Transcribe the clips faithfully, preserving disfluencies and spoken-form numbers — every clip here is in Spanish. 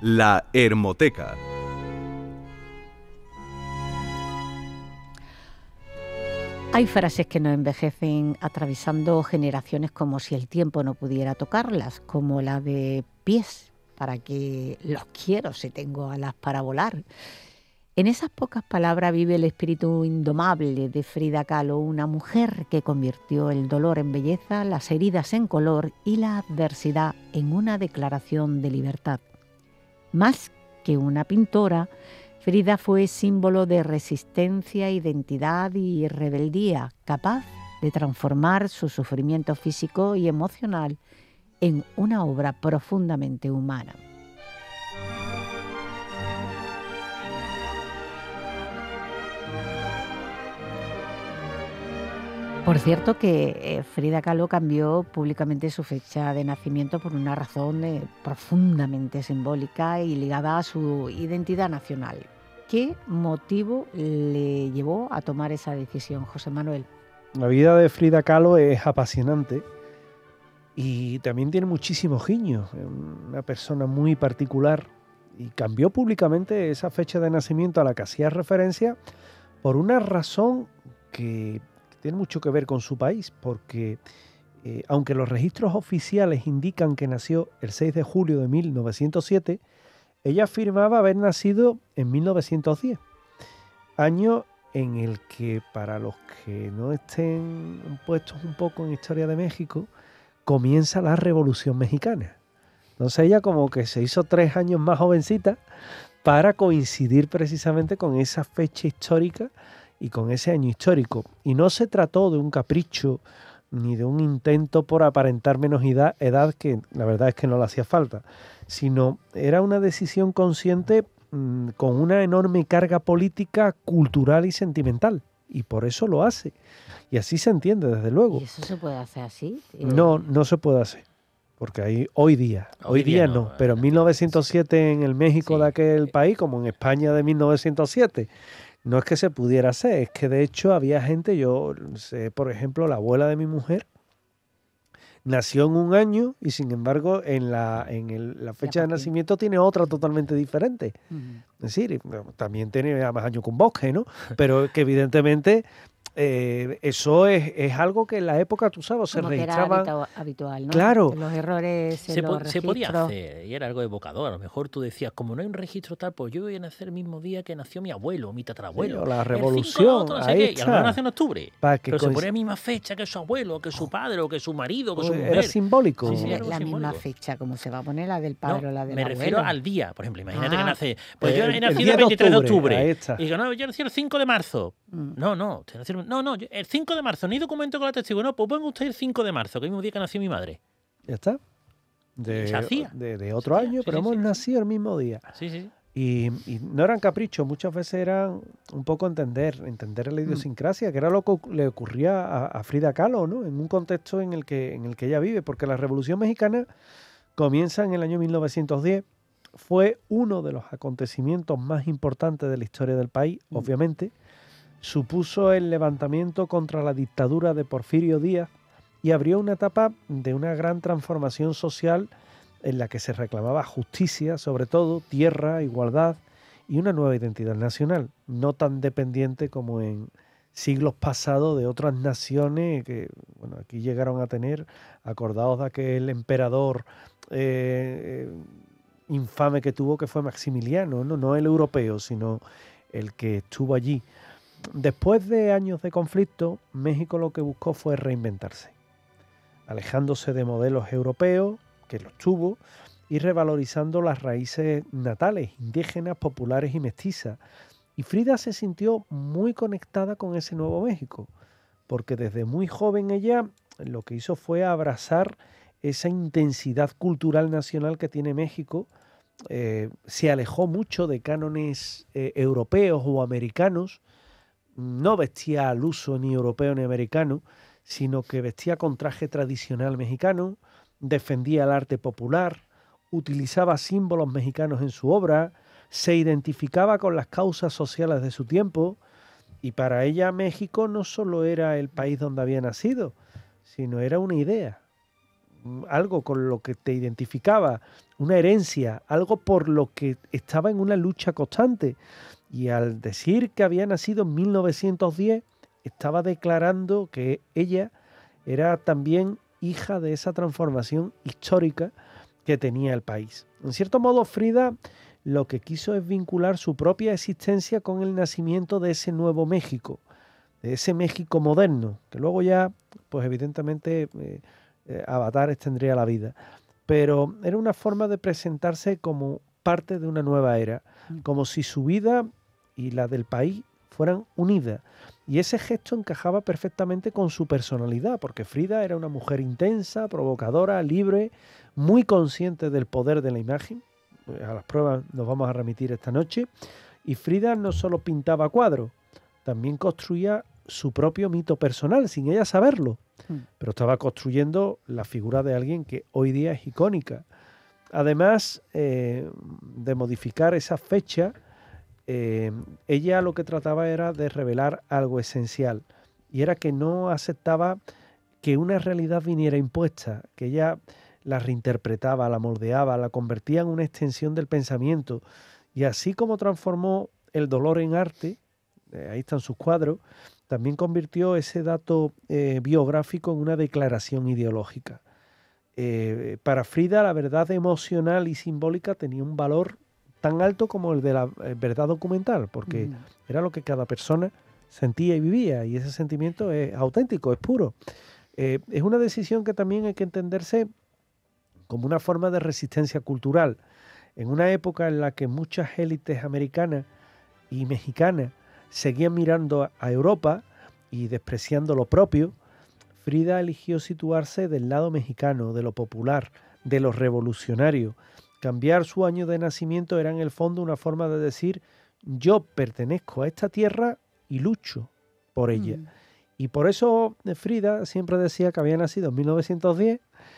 La Hermoteca. Hay frases que nos envejecen atravesando generaciones como si el tiempo no pudiera tocarlas, como la de pies, para que los quiero si tengo alas para volar. En esas pocas palabras vive el espíritu indomable de Frida Kahlo, una mujer que convirtió el dolor en belleza, las heridas en color y la adversidad en una declaración de libertad. Más que una pintora, Frida fue símbolo de resistencia, identidad y rebeldía, capaz de transformar su sufrimiento físico y emocional en una obra profundamente humana. Por cierto que eh, Frida Kahlo cambió públicamente su fecha de nacimiento por una razón eh, profundamente simbólica y ligada a su identidad nacional. ¿Qué motivo le llevó a tomar esa decisión, José Manuel? La vida de Frida Kahlo es apasionante y también tiene muchísimos guiños. Es una persona muy particular y cambió públicamente esa fecha de nacimiento a la que hacía referencia por una razón que tiene mucho que ver con su país, porque eh, aunque los registros oficiales indican que nació el seis de julio de mil novecientos siete, ella afirmaba haber nacido en mil novecientos diez, año en el que, para los que no estén puestos un poco en historia de México, comienza la Revolución Mexicana. Entonces ella como que se hizo tres años más jovencita para coincidir precisamente con esa fecha histórica y con ese año histórico. Y no se trató de un capricho ni de un intento por aparentar menos edad, edad que la verdad es que no le hacía falta, sino era una decisión consciente mmm, con una enorme carga política, cultural y sentimental. Y por eso lo hace. Y así se entiende, desde luego. ¿Y eso se puede hacer así? Eh... No, no se puede hacer. Porque ahí, hoy día, hoy, hoy día, día no, no, pero en mil novecientos siete en el México sí. de aquel país, como en España de mil novecientos siete, no es que se pudiera hacer, es que de hecho había gente, yo sé, por ejemplo, la abuela de mi mujer nació en un año y sin embargo en la, en el, la fecha de nacimiento tiene otra totalmente diferente. Uh-huh. Es decir, también tiene más años que un bosque, ¿no? Pero que evidentemente eh, eso es, es algo que en la época, tú sabes, se registraba. Era habitual, ¿no? Claro. Los errores se, en los po- se podía registros. hacer y era algo evocador. A lo mejor tú decías, como no hay un registro tal, pues yo voy a nacer el mismo día que nació mi abuelo, mi tatarabuelo. Sí, la revolución, el cinco de agosto, no sé ahí qué, está. y a lo mejor nació en octubre. Para que pero coinc... se ponía la misma fecha que su abuelo, que su padre, o que su marido, que su mujer. Era simbólico. Sí, sí, era la simbólico. misma fecha, como se va a poner la del padre no, o la del me abuelo. Me refiero al día, por ejemplo. Imagínate ah, que nace. Pues el, yo he nacido el el veintitrés de octubre. Ahí está. Y digo, no, yo nací el cinco de marzo. Mm. No, no, te nací, no, no, el cinco de marzo, ni documento con la testigo. No, pues ponga usted el cinco de marzo, que es el mismo día que nació mi madre. Ya está. De, se hacía. de, de otro se hacía. año, Sí, pero sí, hemos sí. nacido el mismo día. Sí, sí. Y, y no eran caprichos, muchas veces eran un poco entender, entender la idiosincrasia, que era lo que le ocurría a, a Frida Kahlo, ¿no? En un contexto en el que en el que ella vive, porque la Revolución Mexicana comienza en el año mil novecientos diez, fue uno de los acontecimientos más importantes de la historia del país, mm. obviamente, supuso el levantamiento contra la dictadura de Porfirio Díaz y abrió una etapa de una gran transformación social en la que se reclamaba justicia, sobre todo, tierra, igualdad y una nueva identidad nacional, no tan dependiente como en siglos pasados de otras naciones que, bueno, aquí llegaron a tener, acordados de aquel emperador eh, infame que tuvo, que fue Maximiliano, ¿no? No el europeo, sino el que estuvo allí. Después de años de conflicto, México lo que buscó fue reinventarse, alejándose de modelos europeos, que los tuvo, y revalorizando las raíces natales, indígenas, populares y mestizas. Y Frida se sintió muy conectada con ese nuevo México, porque desde muy joven ella lo que hizo fue abrazar esa intensidad cultural nacional que tiene México. Eh, se alejó mucho de cánones eh, europeos o americanos, no vestía al uso ni europeo ni americano, sino que vestía con traje tradicional mexicano, defendía el arte popular, utilizaba símbolos mexicanos en su obra, se identificaba con las causas sociales de su tiempo, y para ella México no solo era el país donde había nacido, sino era una idea. algo con lo que te identificaba, una herencia, algo por lo que estaba en una lucha constante. Y al decir que había nacido en mil novecientos diez, estaba declarando que ella era también hija de esa transformación histórica que tenía el país. En cierto modo, Frida lo que quiso es vincular su propia existencia con el nacimiento de ese nuevo México, de ese México moderno, que luego ya, pues evidentemente, eh, eh, Avatares tendría la vida. Pero era una forma de presentarse como parte de una nueva era, como si su vida y la del país fueran unidas. Y ese gesto encajaba perfectamente con su personalidad, porque Frida era una mujer intensa, provocadora, libre, muy consciente del poder de la imagen. A las pruebas nos vamos a remitir esta noche. Y Frida no solo pintaba cuadros, también construía su propio mito personal, sin ella saberlo. Pero estaba construyendo la figura de alguien que hoy día es icónica. Además eh, de modificar esa fecha, eh, ella lo que trataba era de revelar algo esencial, y era que no aceptaba que una realidad viniera impuesta, que ella la reinterpretaba, la moldeaba, la convertía en una extensión del pensamiento. Y así como transformó el dolor en arte, eh, ahí están sus cuadros, también convirtió ese dato eh, biográfico en una declaración ideológica. Eh, para Frida, la verdad emocional y simbólica tenía un valor tan alto como el de la eh, verdad documental, porque mm. era lo que cada persona sentía y vivía, y ese sentimiento es auténtico, es puro. Eh, es una decisión que también hay que entenderse como una forma de resistencia cultural. En una época en la que muchas élites americanas y mexicanas seguían mirando a Europa y despreciando lo propio, Frida eligió situarse del lado mexicano, de lo popular, de lo revolucionario. Cambiar su año de nacimiento era en el fondo una forma de decir: yo pertenezco a esta tierra y lucho por ella. Mm. Y por eso Frida siempre decía que había nacido en mil novecientos diez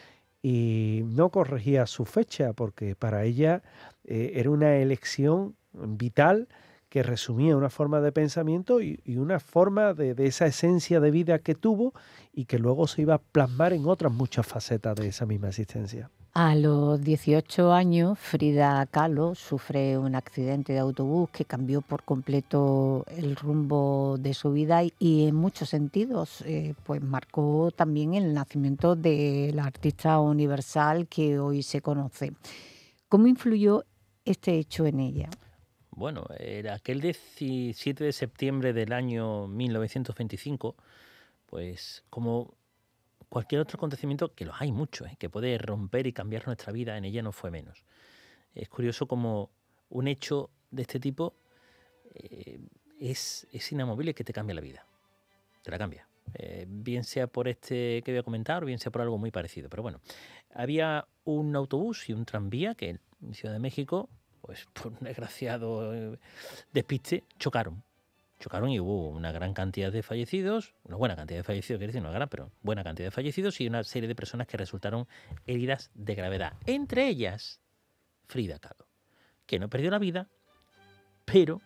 y no corregía su fecha, porque para ella eh, era una elección vital que resumía una forma de pensamiento y, y una forma de, de esa esencia de vida que tuvo y que luego se iba a plasmar en otras muchas facetas de esa misma existencia. A los dieciocho años, Frida Kahlo sufre un accidente de autobús que cambió por completo el rumbo de su vida y, y en muchos sentidos eh, pues marcó también el nacimiento de la artista universal que hoy se conoce. ¿Cómo influyó este hecho en ella? Bueno, era aquel diecisiete de septiembre del año mil novecientos veinticinco, pues como cualquier otro acontecimiento, que los hay muchos, ¿eh? que puede romper y cambiar nuestra vida, en ella no fue menos. Es curioso como un hecho de este tipo eh, es, es inamovible, que te cambia la vida. Te la cambia. Eh, bien sea por este que voy a comentar o bien sea por algo muy parecido. Pero bueno, había un autobús y un tranvía que en Ciudad de México, pues por un desgraciado eh, despiste, chocaron. Chocaron y hubo una gran cantidad de fallecidos, una buena cantidad de fallecidos, quiero decir, no gran, pero buena cantidad de fallecidos y una serie de personas que resultaron heridas de gravedad. Entre ellas, Frida Kahlo, que no perdió la vida, pero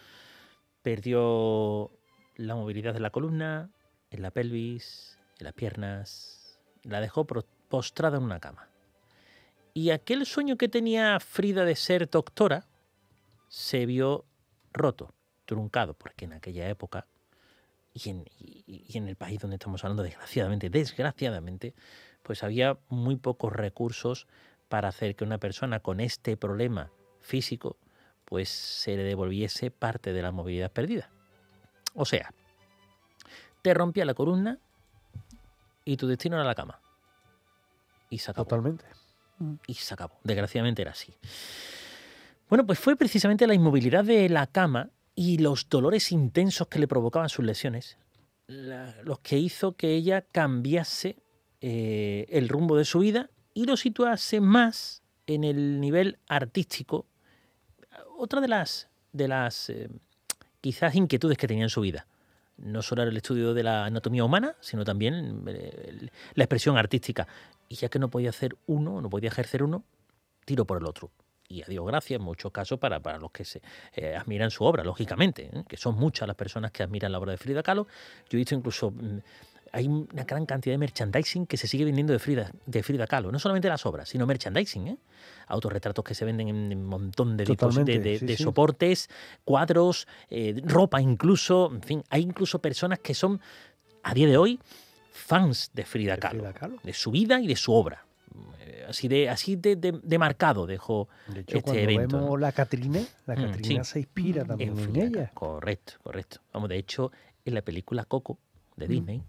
perdió la movilidad de la columna, en la pelvis, en las piernas, la dejó postrada en una cama. Y aquel sueño que tenía Frida de ser doctora se vio roto, truncado, porque en aquella época y en, y, y en el país donde estamos hablando, desgraciadamente, desgraciadamente, pues había muy pocos recursos para hacer que una persona con este problema físico pues se le devolviese parte de la movilidad perdida. O sea, te rompía la columna y tu destino era la cama. Y se acabó. Totalmente. Y se acabó. Desgraciadamente era así. Bueno, pues fue precisamente la inmovilidad de la cama y los dolores intensos que le provocaban sus lesiones la, los que hizo que ella cambiase eh, el rumbo de su vida y lo situase más en el nivel artístico. Otra de las, de las eh, quizás inquietudes que tenía en su vida. No solo era el estudio de la anatomía humana, sino también eh, la expresión artística. Y ya que no podía hacer uno, no podía ejercer uno, tiro por el otro. Y a Dios gracias, en muchos casos, para, para los que se eh, admiran su obra, lógicamente, ¿eh? que son muchas las personas que admiran la obra de Frida Kahlo. Yo he visto incluso mm, hay una gran cantidad de merchandising que se sigue vendiendo de Frida, de Frida Kahlo. No solamente las obras, sino merchandising, ¿eh? Autorretratos que se venden en un montón de, tipos de, de, sí, de sí. soportes, cuadros, eh, ropa incluso. En fin, hay incluso personas que son, a día de hoy, fans de Frida De Kahlo, Frida Kahlo. de su vida y de su obra. Eh, Así de así de, de, de marcado dejó De hecho, este cuando evento, vemos ¿no? la Catrina, la Mm, Catrina sí. se inspira Mm. también En en, Frida Kahlo. ella. Correcto, correcto. Vamos, de hecho, en la película Coco de Mm. Disney,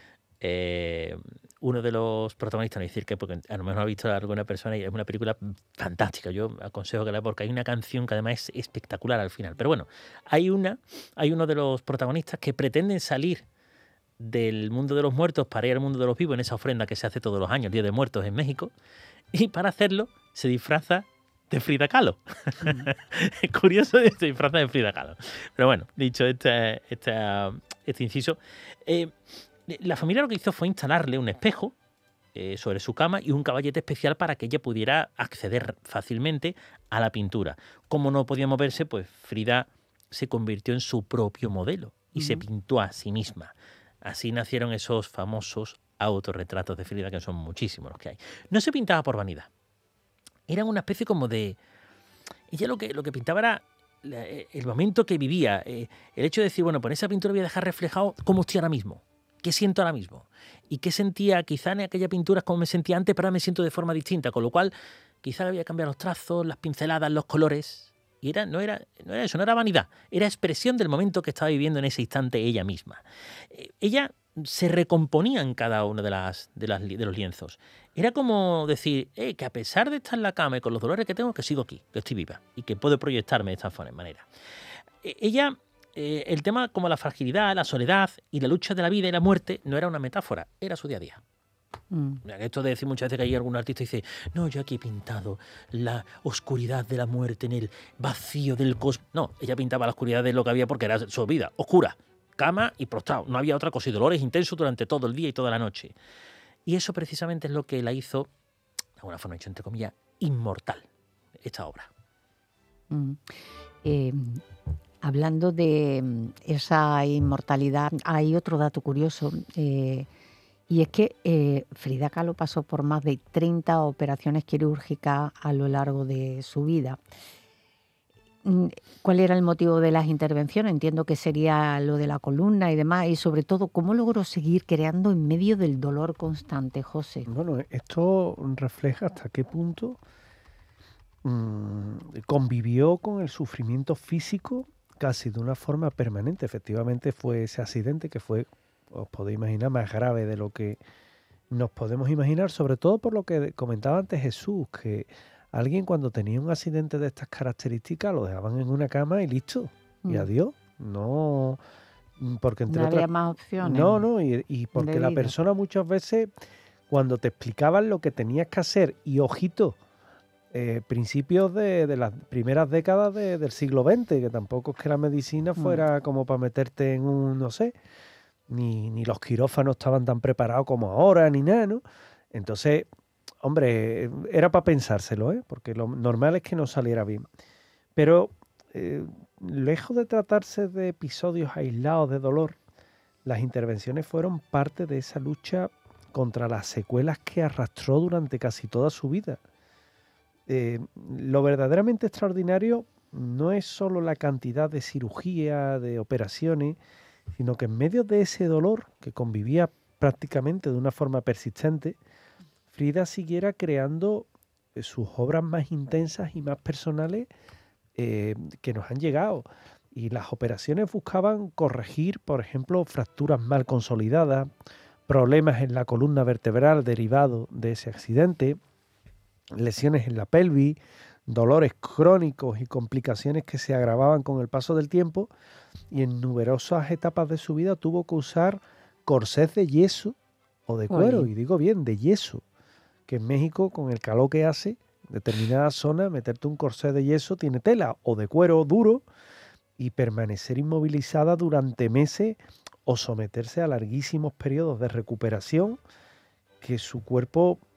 eh, uno de los protagonistas, no voy a decir que porque a lo mejor no ha visto alguna persona, y es una película fantástica, yo aconsejo que la, porque hay una canción que además es espectacular al final. Pero bueno, hay una, hay uno de los protagonistas que pretenden salir del mundo de los muertos para ir al mundo de los vivos en esa ofrenda que se hace todos los años, el Día de Muertos en México, y para hacerlo se disfraza de Frida Kahlo. Mm. Es curioso, se disfraza de Frida Kahlo. Pero bueno, dicho este, este, este inciso, eh, la familia lo que hizo fue instalarle un espejo eh, sobre su cama y un caballete especial para que ella pudiera acceder fácilmente a la pintura. Como no podía moverse, pues Frida se convirtió en su propio modelo y Mm. se pintó a sí misma. Así nacieron esos famosos autorretratos de Frida, que son muchísimos los que hay. No se pintaba por vanidad. Eran una especie como de... Ella lo que, lo que pintaba era la- el momento que vivía. eh, el hecho de decir, bueno, pues en esa pintura voy a dejar reflejado cómo estoy ahora mismo. ¿Qué siento ahora mismo? Y qué sentía quizá en aquella pintura como me sentía antes, pero ahora me siento de forma distinta. Con lo cual, quizá había cambiado los trazos, las pinceladas, los colores. Y era, no, era, no era eso, no era vanidad. Era expresión del momento que estaba viviendo en ese instante ella misma. Eh, ella se recomponía en cada uno de, las, de, las, li- de los lienzos. Era como decir, eh, que a pesar de estar en la cama y con los dolores que tengo, que sigo aquí, que estoy viva y que puedo proyectarme de esta forma- manera. Eh, ella, eh, el tema como la fragilidad, la soledad y la lucha de la vida y la muerte no era una metáfora, era su día a día. Mm. Mira, que esto de decir muchas veces que hay algún artista que dice, no, yo aquí he pintado la oscuridad de la muerte en el vacío del cosmos. No, ella pintaba la oscuridad de lo que había porque era su vida, oscura, cama y prostrado. No había otra cosa y dolores intensos durante todo el día y toda la noche. Y eso precisamente es lo que la hizo, de alguna forma hecho entre comillas, inmortal, esta obra. Mm. Eh, hablando de mm, esa inmortalidad, hay otro dato curioso, eh, y es que eh, Frida Kahlo pasó por más de treinta operaciones quirúrgicas a lo largo de su vida. Mm, ¿Cuál era el motivo de las intervenciones? Entiendo que sería lo de la columna y demás, y sobre todo, ¿cómo logró seguir creando en medio del dolor constante, José? Bueno, esto refleja hasta qué punto mm, convivió con el sufrimiento físico casi de una forma permanente. Efectivamente fue ese accidente que fue, os podéis imaginar, más grave de lo que nos podemos imaginar, sobre todo por lo que comentaba antes Jesús, que alguien cuando tenía un accidente de estas características lo dejaban en una cama y listo, y Mm. adiós. No, mm, porque entre No otras... había más opciones No, no, y, y porque de la vida. persona muchas veces, cuando te explicaban lo que tenías que hacer, y ojito, eh, principios de, de las primeras décadas de- del siglo veinte, que tampoco es que la medicina Mm. fuera como para meterte en un, no sé, ni, ni los quirófanos estaban tan preparados como ahora, ni nada, ¿no? Entonces, hombre, era para pensárselo, ¿eh? Porque lo normal es que no saliera bien. Pero, eh, lejos de tratarse de episodios aislados de dolor, las intervenciones fueron parte de esa lucha contra las secuelas que arrastró durante casi toda su vida. Eh, lo verdaderamente extraordinario no es solo la cantidad de cirugía, de operaciones, sino que en medio de ese dolor que convivía prácticamente de una forma persistente, Frida siguiera creando eh, sus obras más intensas y más personales eh, que nos han llegado. Y las operaciones buscaban corregir, por ejemplo, fracturas mal consolidadas, problemas en la columna vertebral derivados de ese accidente, lesiones en la pelvis, dolores crónicos y complicaciones que se agravaban con el paso del tiempo, y en numerosas etapas de su vida tuvo que usar corsés de yeso o de cuero, Jolín. y digo bien, de yeso, que en México, con el calor que hace, determinadas zonas, meterte un corsé de yeso tiene tela, o de cuero duro, y permanecer inmovilizada durante meses o someterse a larguísimos periodos de recuperación que su cuerpo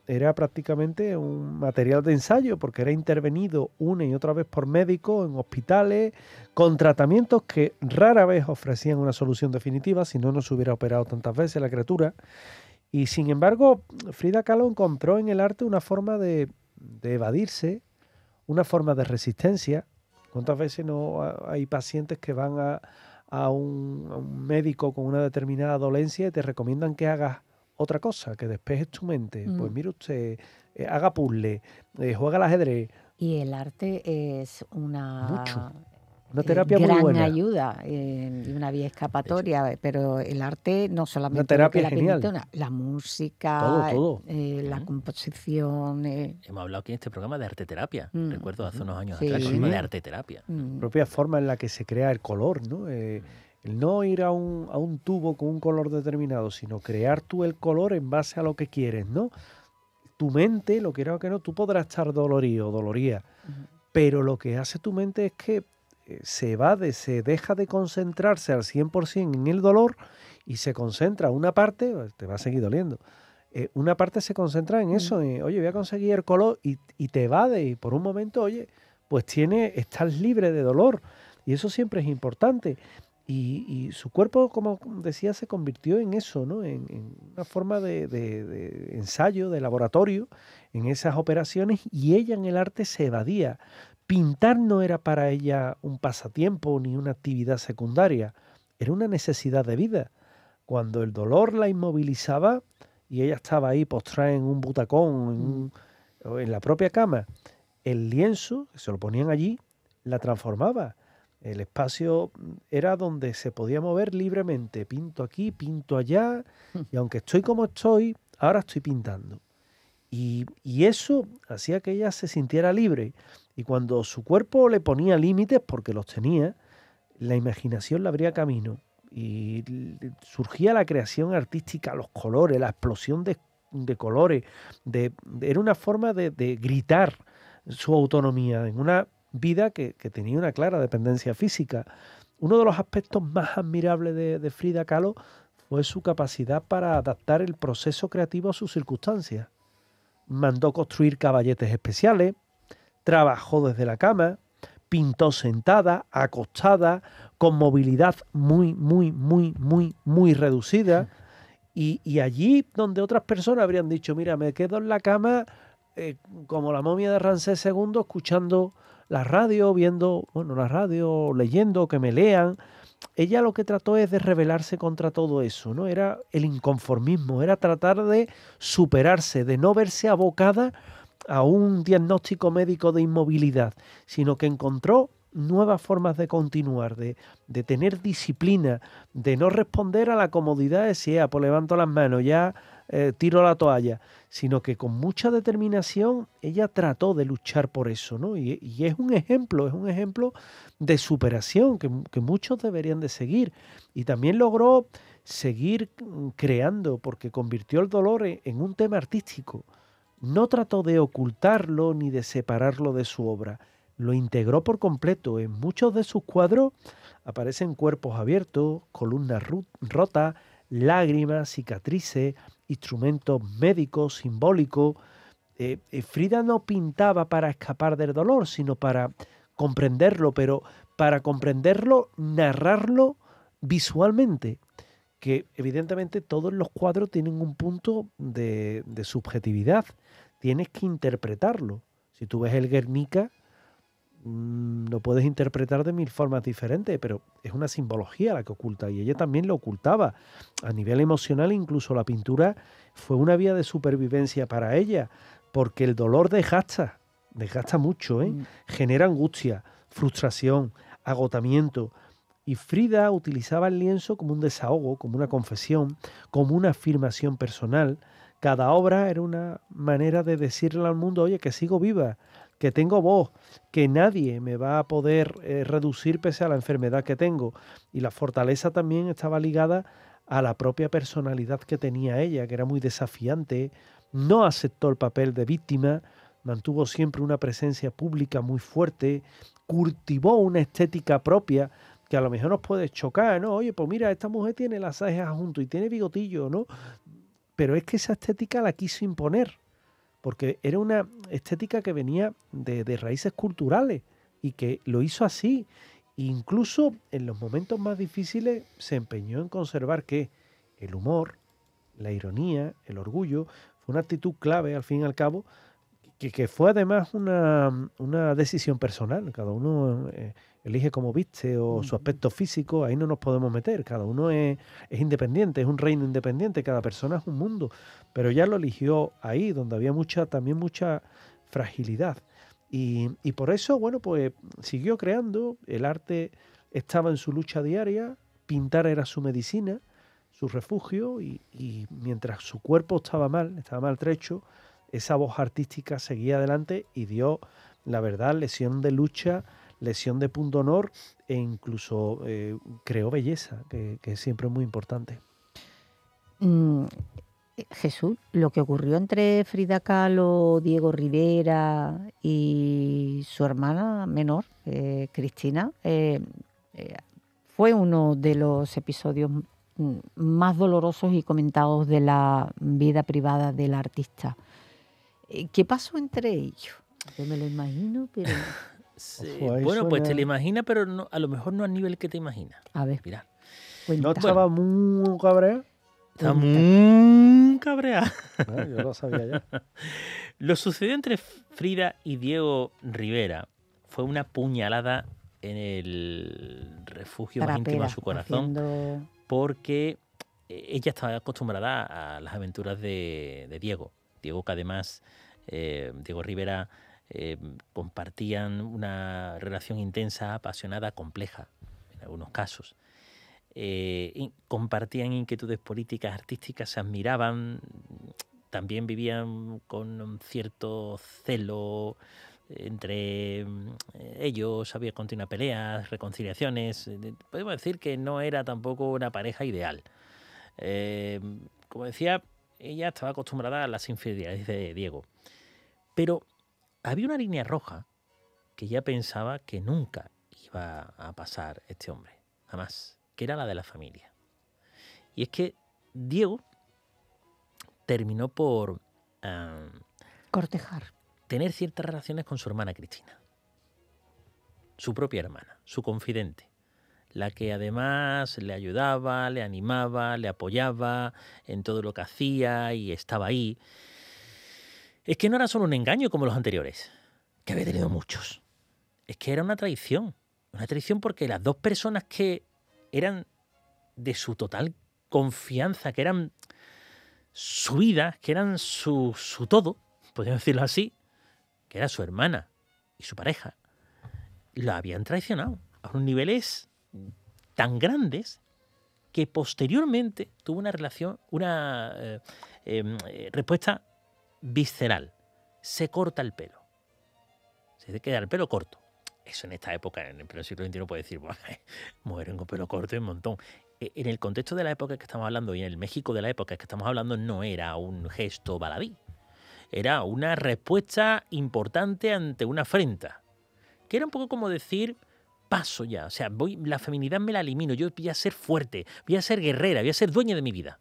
era prácticamente un material de ensayo, porque era intervenido una y otra vez por médicos en hospitales, con tratamientos que rara vez ofrecían una solución definitiva, si no, no se hubiera operado tantas veces la criatura. Y sin embargo, Frida Kahlo encontró en el arte una forma de, de evadirse, una forma de resistencia. ¿Cuántas veces no hay pacientes que van a, a, un, a un médico con una determinada dolencia y te recomiendan que hagas otra cosa, que despejes tu mente? Mm. Pues mire usted, eh, haga puzzle, eh, juega al ajedrez. Y el arte es una... Mucho. Una terapia eh, gran muy buena. ayuda eh, y una vía escapatoria, pero el arte no solamente una terapia la genial. Pintura, la música, todo, todo. Eh, la composición. Eh. Hemos hablado aquí en este programa de arteterapia. Mm. Recuerdo hace unos años sí. atrás, el programa de arteterapia. Mm. La propia forma en la que se crea el color, ¿no? Eh, el no ir a un, a un tubo con un color determinado, sino crear tú el color en base a lo que quieres, ¿no? Tu mente, lo quiera o que no, tú podrás estar dolorido o doloría, uh-huh. pero lo que hace tu mente es que se evade, se deja de concentrarse al cien por ciento en el dolor y se concentra una parte, te va a seguir doliendo, eh, una parte se concentra en eso, en, oye, voy a conseguir el color y, y te evade y por un momento, oye, pues tiene, estás libre de dolor y eso siempre es importante. Y, y su cuerpo, como decía, se convirtió en eso, ¿no? En, en una forma de, de, de ensayo, de laboratorio, en esas operaciones, y ella en el arte se evadía. Pintar no era para ella un pasatiempo ni una actividad secundaria, era una necesidad de vida. Cuando el dolor la inmovilizaba y ella estaba ahí postrada en un butacón, en, un, o en la propia cama, el lienzo, que se lo ponían allí, la transformaba. El espacio era donde se podía mover libremente. Pinto aquí, pinto allá, y aunque estoy como estoy, ahora estoy pintando. Y, y eso hacía que ella se sintiera libre. Y cuando su cuerpo le ponía límites, porque los tenía, la imaginación le abría camino. Y surgía la creación artística, los colores, la explosión de, de colores. De, de, era una forma de, de gritar su autonomía en una vida que, que tenía una clara dependencia física. Uno de los aspectos más admirables de, de Frida Kahlo fue su capacidad para adaptar el proceso creativo a sus circunstancias. Mandó construir caballetes especiales, trabajó desde la cama, pintó sentada, acostada, con movilidad muy, muy, muy, muy, muy reducida. Y, y allí donde otras personas habrían dicho, mira, me quedo en la cama eh, como la momia de Ramsés segundo, escuchando la radio, viendo, bueno, la radio, leyendo, que me lean. Ella lo que trató es de rebelarse contra todo eso, ¿no? Era el inconformismo, era tratar de superarse, de no verse abocada a un diagnóstico médico de inmovilidad, sino que encontró nuevas formas de continuar, de, de tener disciplina, de no responder a la comodidad de si, ah, pues levanto las manos, ya eh, tiro la toalla, sino que con mucha determinación ella trató de luchar por eso, ¿no? Y, y es un ejemplo, es un ejemplo de superación que, que muchos deberían de seguir. Y también logró seguir creando, porque convirtió el dolor en, en un tema artístico. No trató de ocultarlo ni de separarlo de su obra, lo integró por completo. En muchos de sus cuadros aparecen cuerpos abiertos, columnas rotas, lágrimas, cicatrices, instrumentos médicos, simbólicos. Eh, eh, Frida no pintaba para escapar del dolor, sino para comprenderlo, pero para comprenderlo, narrarlo visualmente, que evidentemente todos los cuadros tienen un punto de, de subjetividad. Tienes que interpretarlo. Si tú ves el Guernica, mmm, lo puedes interpretar de mil formas diferentes, pero es una simbología la que oculta, y ella también lo ocultaba. A nivel emocional, incluso la pintura fue una vía de supervivencia para ella, porque el dolor desgasta, desgasta mucho, ¿eh? Mm. Genera angustia, frustración, agotamiento. Y Frida utilizaba el lienzo como un desahogo, como una confesión, como una afirmación personal. Cada obra era una manera de decirle al mundo, oye, que sigo viva, que tengo voz, que nadie me va a poder eh, reducir pese a la enfermedad que tengo. Y la fortaleza también estaba ligada a la propia personalidad que tenía ella, que era muy desafiante. No aceptó el papel de víctima, mantuvo siempre una presencia pública muy fuerte, cultivó una estética propia, que a lo mejor nos puede chocar, ¿no? Oye, pues mira, esta mujer tiene las cejas juntas y tiene bigotillo, ¿no? Pero es que esa estética la quiso imponer. porque era una estética que venía de, de raíces culturales y que lo hizo así. Incluso en los momentos más difíciles se empeñó en conservar que el humor, la ironía, el orgullo, fue una actitud clave al fin y al cabo, que, que fue además una, una decisión personal. Cada uno eh, elige cómo viste o su aspecto físico, ahí no nos podemos meter. Cada uno es, es independiente, es un reino independiente, cada persona es un mundo. Pero ya lo eligió ahí, donde había mucha, también mucha fragilidad. Y, y por eso, bueno, pues siguió creando, el arte estaba en su lucha diaria, pintar era su medicina, su refugio, y, y mientras su cuerpo estaba mal, estaba maltrecho, esa voz artística seguía adelante y dio, la verdad, lección de lucha, lección de punto honor e incluso eh, creó belleza, que, que siempre es muy importante. Mm, Jesús, lo que ocurrió entre Frida Kahlo, Diego Rivera y su hermana menor, eh, Cristina, eh, eh, fue uno de los episodios mm, más dolorosos y comentados de la vida privada del artista. Eh, ¿Qué pasó entre ellos? Yo me lo imagino, pero... Sí, Ojo, ahí bueno, pues te suena- lo imaginas, pero no, a lo mejor no al nivel que te imaginas. A ver, Mirad, cuenta. ¿No estaba muy cabreado? está Cuenta. muy cabreada. Ah, yo lo sabía ya. Lo sucedió entre Frida y Diego Rivera fue una puñalada en el refugio más íntimo Trapera, de su corazón, haciendo... porque eh, ella estaba acostumbrada a las aventuras de, de Diego. Diego, que además, eh, Diego Rivera, eh, compartían una relación intensa, apasionada, compleja, en algunos casos. Eh, y compartían inquietudes políticas, artísticas, se admiraban, también vivían con un cierto celo entre ellos, había continuas peleas, reconciliaciones. Podemos decir que no era tampoco una pareja ideal. Eh, como decía, ella estaba acostumbrada a las infidelidades de Diego. Pero había una línea roja que ella pensaba que nunca iba a pasar este hombre, jamás, que era la de la familia. Y es que Diego terminó por uh, cortejar. tener ciertas relaciones con su hermana Cristina, su propia hermana, su confidente, la que además le ayudaba, le animaba, le apoyaba en todo lo que hacía y estaba ahí. Es que no era solo un engaño como los anteriores, que había tenido muchos. Es que era una traición, una traición porque las dos personas que eran de su total confianza, que eran su vida, que eran su, su todo, podríamos decirlo así, que era su hermana y su pareja, la habían traicionado a unos niveles tan grandes que posteriormente tuvo una relación, una eh, eh, respuesta visceral. Se corta el pelo. Se queda el pelo corto. Eso en esta época, en el pleno siglo veintiuno, puede decir, bueno, mueren con pelo corto un montón. En el contexto de la época que estamos hablando y en el México de la época que estamos hablando no era un gesto baladí. Era una respuesta importante ante una afrenta. Que era un poco como decir, paso ya. O sea, voy, la feminidad me la elimino. Yo voy a ser fuerte, voy a ser guerrera, voy a ser dueña de mi vida.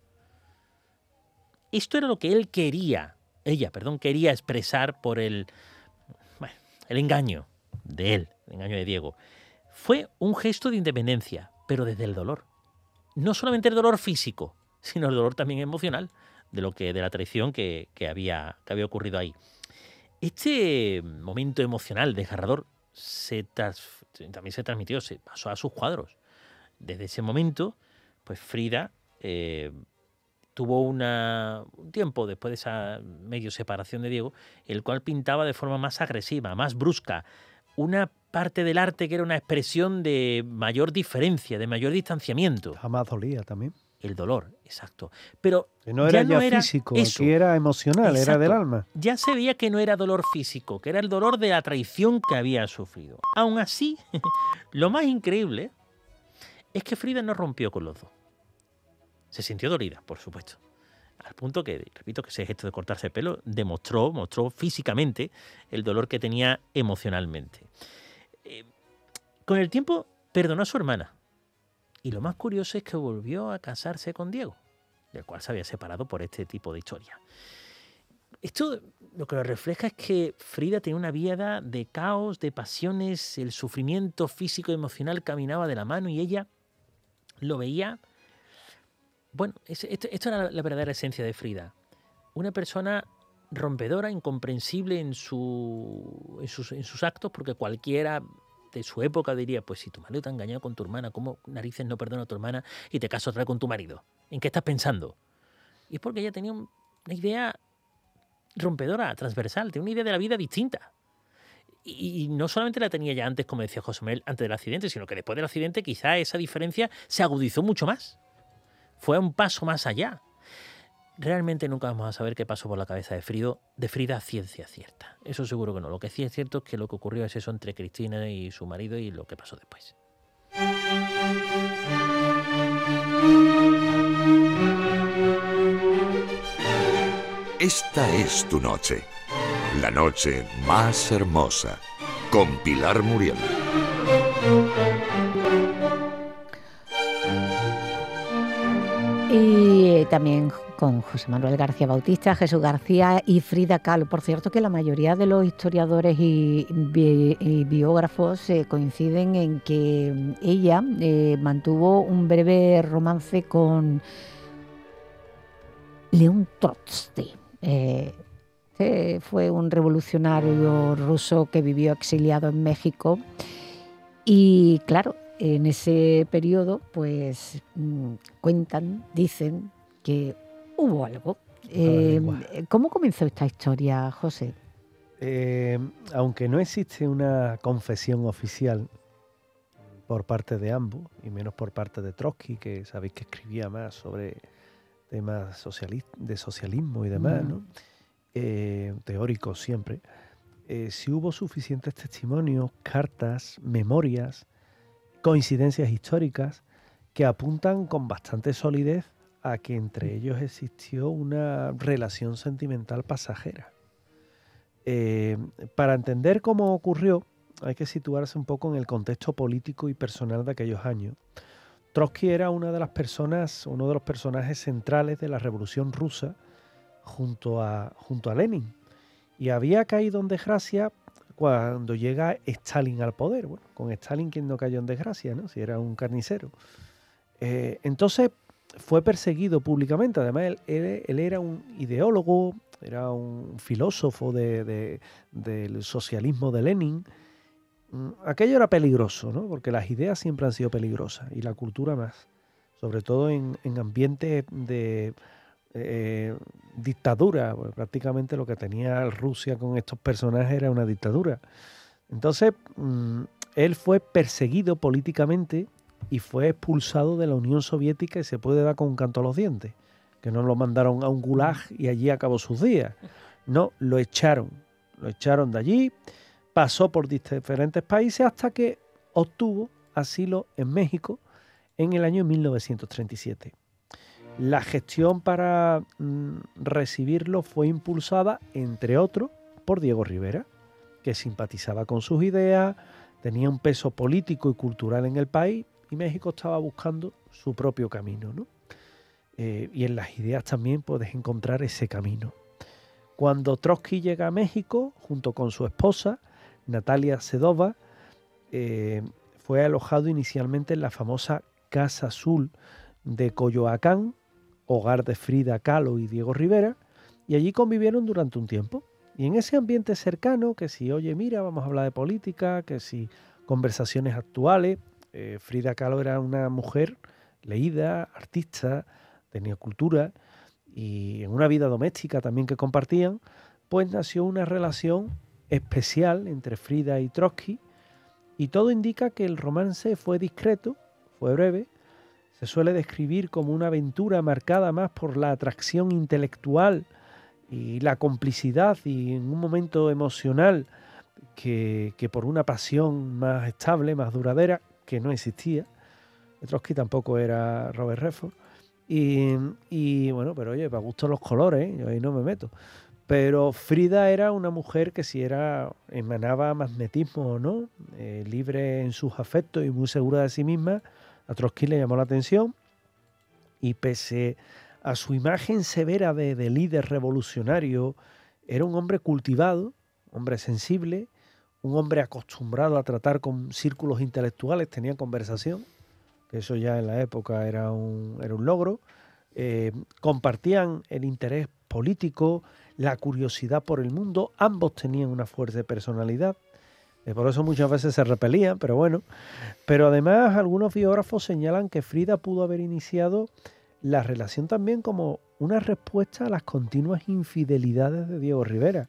Esto era lo que él quería, ella, perdón, quería expresar por el, bueno, el engaño de él, el engaño de Diego. Fue un gesto de independencia, pero desde el dolor. No solamente el dolor físico, sino el dolor también emocional de lo que de la traición que, que, había, que había ocurrido ahí. Este momento emocional desgarrador se tras, también se transmitió, se pasó a sus cuadros. Desde ese momento, pues Frida eh, tuvo una, un tiempo después de esa medio separación de Diego, el cual pintaba de forma más agresiva, más brusca, una parte del arte que era una expresión de mayor diferencia, de mayor distanciamiento. Jamás dolía también. El dolor, exacto. Pero que no era ya, ya no era físico, eso. Aquí era emocional, Exacto. Era del alma. Ya se veía que no era dolor físico, que era el dolor de la traición que había sufrido. Aún así, lo más increíble es que Frida no rompió con los dos. Se sintió dolida, por supuesto. Al punto que, repito, que ese gesto de cortarse el pelo demostró, mostró físicamente el dolor que tenía emocionalmente. Eh, con el tiempo perdonó a su hermana. Y lo más curioso es que volvió a casarse con Diego, del cual se había separado por este tipo de historia. esto lo que lo refleja es que Frida tenía una vida de caos, de pasiones, el sufrimiento físico y emocional caminaba de la mano y ella lo veía. Bueno, esto, esto era la verdadera esencia de Frida. Una persona rompedora, incomprensible en, su, en, sus, en sus actos, porque cualquiera de su época diría, pues si tu marido te ha engañado con tu hermana, ¿cómo narices no perdona a tu hermana y te casas otra vez con tu marido? ¿En qué estás pensando? Y es porque ella tenía una idea rompedora, transversal, tenía una idea de la vida distinta. Y, y no solamente la tenía ya antes, como decía José Manuel, antes del accidente, sino que después del accidente quizá esa diferencia se agudizó mucho más. Fue un paso más allá. Realmente nunca vamos a saber qué pasó por la cabeza de Frida, de Frida a ciencia cierta. Eso seguro que no. Lo que sí es cierto es que lo que ocurrió es eso entre Cristina y su marido y lo que pasó después. Esta es tu noche. La noche más hermosa. Con Pilar Muriel. Y también con José Manuel García Bautista, Jesús García y Frida Kahlo. Por cierto, que la mayoría de los historiadores y, bi y biógrafos eh, coinciden en que ella eh, mantuvo un breve romance con León Trotsky. Eh, que fue un revolucionario ruso que vivió exiliado en México. Y claro, en ese periodo, pues cuentan, dicen que hubo algo. Eh, ¿Cómo comenzó esta historia, José? Eh, aunque no existe una confesión oficial por parte de ambos, y menos por parte de Trotsky, que sabéis que escribía más sobre temas de socialismo y demás, mm. ¿no? Eh, teóricos siempre, eh, si hubo suficientes testimonios, cartas, memorias, coincidencias históricas que apuntan con bastante solidez a que entre ellos existió una relación sentimental pasajera. Eh, para entender cómo ocurrió, hay que situarse un poco en el contexto político y personal de aquellos años. Trotsky era una de las personas, uno de los personajes centrales de la Revolución Rusa junto a, junto a Lenin, y había caído en desgracia cuando llega Stalin al poder. Bueno, con Stalin, ¿quién no cayó en desgracia, no? Si era un carnicero. Eh, entonces fue perseguido públicamente. Además, él, él, él era un ideólogo, era un filósofo de, de, del socialismo de Lenin. Aquello era peligroso, ¿no? Porque las ideas siempre han sido peligrosas, y la cultura más, sobre todo en, en ambientes de eh, dictadura. Pues prácticamente lo que tenía Rusia con estos personajes era una dictadura. Entonces, mmm, él fue perseguido políticamente y fue expulsado de la Unión Soviética, y se puede dar con un canto a los dientes, que no lo mandaron a un gulag y allí acabó sus días. No, lo echaron, lo echaron de allí, pasó por diferentes países hasta que obtuvo asilo en México en el año mil novecientos treinta y siete. La gestión para mm, recibirlo fue impulsada, entre otros, por Diego Rivera, que simpatizaba con sus ideas, tenía un peso político y cultural en el país, y México estaba buscando su propio camino, ¿no? Eh, y en las ideas también puedes encontrar ese camino. Cuando Trotsky llega a México, junto con su esposa, Natalia Sedova, eh, fue alojado inicialmente en la famosa Casa Azul de Coyoacán, hogar de Frida Kahlo y Diego Rivera, y allí convivieron durante un tiempo. Y en ese ambiente cercano, que si, oye, mira, vamos a hablar de política, que si conversaciones actuales, eh, Frida Kahlo era una mujer leída, artista, tenía cultura, y en una vida doméstica también que compartían, pues nació una relación especial entre Frida y Trotsky, y todo indica que el romance fue discreto, fue breve. Se suele describir como una aventura marcada más por la atracción intelectual y la complicidad, y en un momento emocional, que, que por una pasión más estable, más duradera, que no existía. Trotsky tampoco era Robert Redford. Y, y bueno, pero oye, para gusto los colores, ¿eh? Yo ahí no me meto. Pero Frida era una mujer que si era, emanaba magnetismo o no, eh, libre en sus afectos y muy segura de sí misma. A Trotsky le llamó la atención, y pese a su imagen severa de, de líder revolucionario Era un hombre cultivado, hombre sensible, un hombre acostumbrado a tratar con círculos intelectuales, tenía conversación, que eso ya en la época era un, era un logro. Eh, compartían el interés político, la curiosidad por el mundo, ambos tenían una fuerte personalidad, eh, por eso muchas veces se repelían, pero bueno. Pero además algunos biógrafos señalan que Frida pudo haber iniciado la relación también como una respuesta a las continuas infidelidades de Diego Rivera.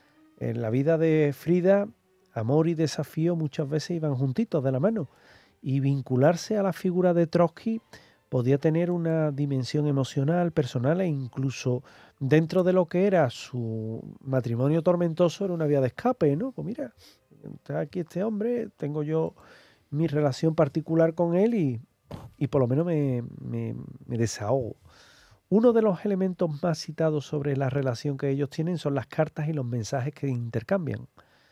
En la vida de Frida, amor y desafío muchas veces iban juntitos de la mano, y vincularse a la figura de Trotsky podía tener una dimensión emocional, personal, e incluso dentro de lo que era su matrimonio tormentoso era una vía de escape, ¿no? Pues mira, está aquí este hombre, tengo yo mi relación particular con él y, y por lo menos me, me, me desahogo. Uno de los elementos más citados sobre la relación que ellos tienen son las cartas y los mensajes que intercambian.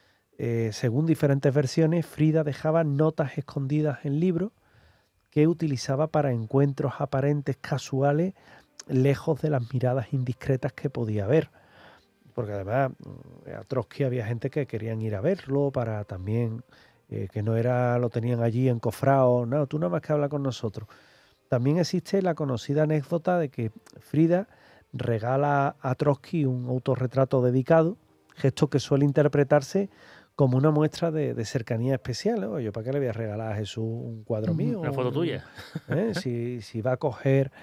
Eh, según diferentes versiones, Frida dejaba notas escondidas en libros que utilizaba para encuentros aparentes casuales, lejos de las miradas indiscretas que podía haber. Porque además a Trotsky había gente que querían ir a verlo para también, eh, que no era, lo tenían allí encofrado, no, tú nada más que habla con nosotros. También existe la conocida anécdota de que Frida regala a Trotsky un autorretrato dedicado, gesto que suele interpretarse como una muestra de, de cercanía especial, ¿no? Yo, ¿para qué le voy a regalar a Jesús un cuadro mío? Una foto tuya. ¿Eh? Si, si va a coger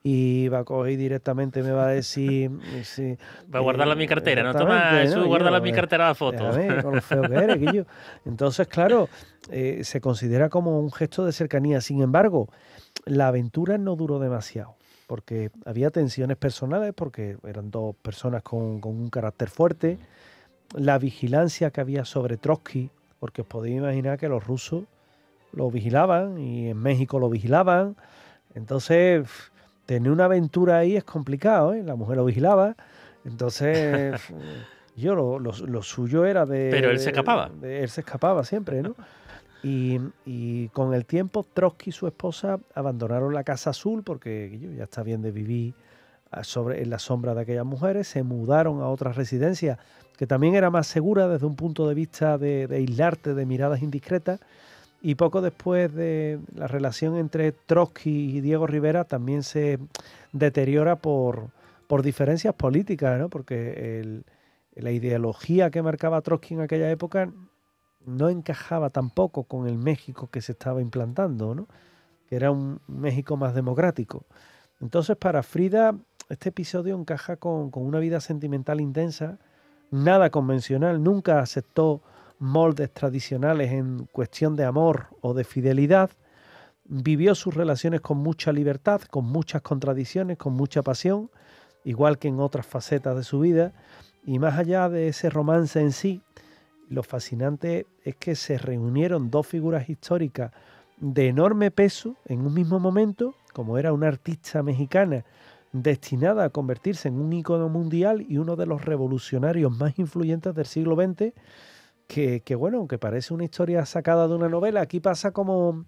y va a coger directamente me va a decir... Si, va a guardarla en mi cartera, no exactamente, toma Jesús, ¿no? guárdala Yo, en mi eh, cartera la foto. déjame, con lo feo que eres, que yo. Entonces, claro, eh, se considera como un gesto de cercanía. Sin embargo, la aventura no duró demasiado, porque había tensiones personales, porque eran dos personas con, con un carácter fuerte, la vigilancia que había sobre Trotsky, porque os podéis imaginar que los rusos lo vigilaban y en México lo vigilaban. Entonces, tener una aventura ahí es complicado, ¿eh? La mujer lo vigilaba. Entonces, yo lo, lo, lo suyo era de... Pero él se escapaba. De, de, él se escapaba siempre, ¿no? Y, y con el tiempo, Trotsky y su esposa abandonaron la Casa Azul porque yo, ya está bien de vivir sobre, en la sombra de aquellas mujeres, se mudaron a otra residencia que también era más segura desde un punto de vista de, de aislarte de miradas indiscretas, y poco después de la relación entre Trotsky y Diego Rivera también se deteriora por, por diferencias políticas, ¿no? Porque el, la ideología que marcaba Trotsky en aquella época no encajaba tampoco con el México que se estaba implantando, ¿no? Que era un México más democrático. Entonces, para Frida, este episodio encaja con, con una vida sentimental intensa, nada convencional, nunca aceptó moldes tradicionales en cuestión de amor o de fidelidad, vivió sus relaciones con mucha libertad, con muchas contradicciones, con mucha pasión, igual que en otras facetas de su vida, y más allá de ese romance en sí, lo fascinante es que se reunieron dos figuras históricas de enorme peso en un mismo momento, como era una artista mexicana destinada a convertirse en un ícono mundial y uno de los revolucionarios más influyentes del siglo veinte, que, que bueno, aunque parece una historia sacada de una novela, aquí pasa como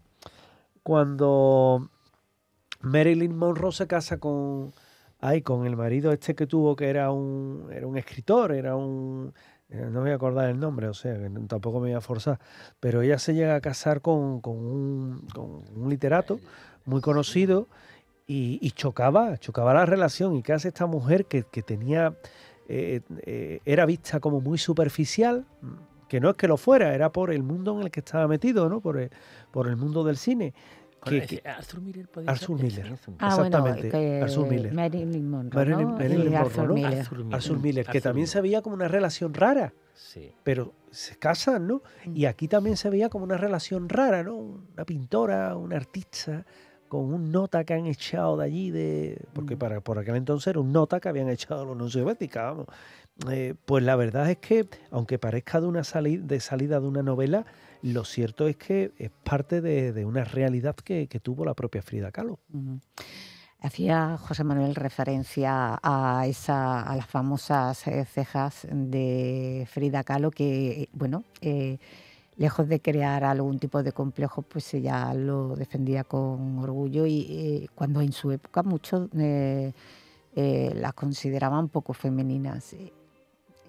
cuando Marilyn Monroe se casa con, ay, con el marido este que tuvo, que era un, era un escritor, era un... no me voy a acordar el nombre, o sea, que tampoco me voy a forzar, pero ella se llega a casar con, con, un, con un literato muy conocido y, y chocaba, chocaba la relación. ¿Y qué hace esta mujer que, que tenía, eh, eh, era vista como muy superficial? Que no es que lo fuera, era por el mundo en el que estaba metido, ¿no? Por el, por el mundo del cine. Que, que, Arthur Miller podía Arthur ser Miller, Arthur Ah, exactamente, bueno, Arthur Miller. Marilyn Monroe, Marilyn, ¿no? Marilyn Y Monroe, Arthur ¿no? Miller. Arthur Miller, Arthur Miller, que Arthur también Miller. se veía como una relación rara, Sí. pero se casan, ¿no? Y aquí también se veía como una relación rara, ¿no? Una pintora, una artista, con un nota que han echado de allí, de porque para por aquel entonces era un nota que habían echado los Unión Soviética, vamos. Eh, pues la verdad es que, aunque parezca de una salida, de salida de una novela, lo cierto es que es parte de, de una realidad que, que tuvo la propia Frida Kahlo. Uh-huh. Hacía José Manuel referencia a esa, a las famosas eh, cejas de Frida Kahlo, que, bueno, eh, lejos de crear algún tipo de complejo, pues ella lo defendía con orgullo, y eh, cuando en su época muchos eh, eh, las consideraban poco femeninas.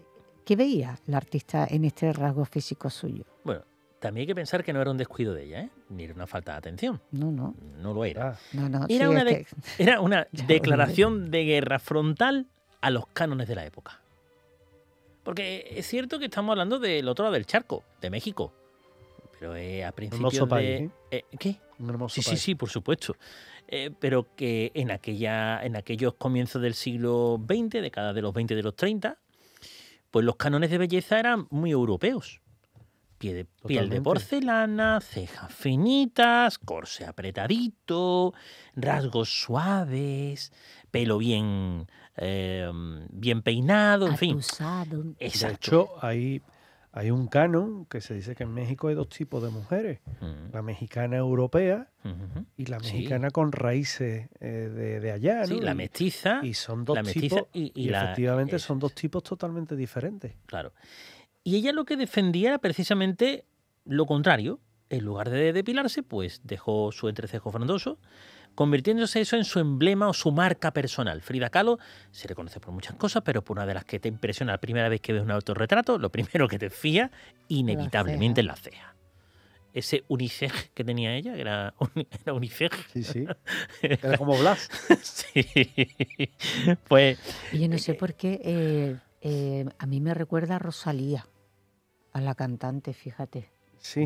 ¿Qué veía la artista en este rasgo físico suyo? Bueno, también hay que pensar que no era un descuido de ella, ¿eh? Ni era una falta de atención. No, no. No lo era. Ah, No, no. Era sí, una, es de- que- era una Ya, declaración de guerra frontal a los cánones de la época. Porque es cierto que estamos hablando del otro lado del charco, de México. Pero eh, a principios hermoso de... país, eh, ¿Qué? un hermoso Sí, sí, país. sí, por supuesto. Eh, pero que en aquella, en aquellos comienzos del siglo veinte, décadas de los veinte y de los treinta, pues los cánones de belleza eran muy europeos. Pie de, piel de Totalmente. porcelana, cejas finitas, corsé apretadito, rasgos suaves, pelo bien, eh, bien peinado, en fin. Atusado. De Exacto. hecho, hay, hay un canon que se dice que en México hay dos tipos de mujeres. Mm, La mexicana europea ujú. y la Sí. mexicana con raíces eh, de, de allá, ¿no? Sí, la Y- mestiza, Y son dos la mestiza tipos, y- y, y la- efectivamente eso son dos es. tipos totalmente diferentes. claro. Y ella lo que defendía era precisamente lo contrario. En lugar de depilarse, pues dejó su entrecejo frondoso, convirtiéndose eso en su emblema o su marca personal. Frida Kahlo se le conoce por muchas cosas, pero por una de las que te impresiona la primera vez que ves un autorretrato, lo primero que te fía inevitablemente es la ceja. Ese unicej que tenía ella, que era, un- era unicej. Sí, sí. Era como Blas. Sí. Pues Y yo no sé por qué eh, eh, a mí me recuerda a Rosalía, a la cantante, fíjate. Sí.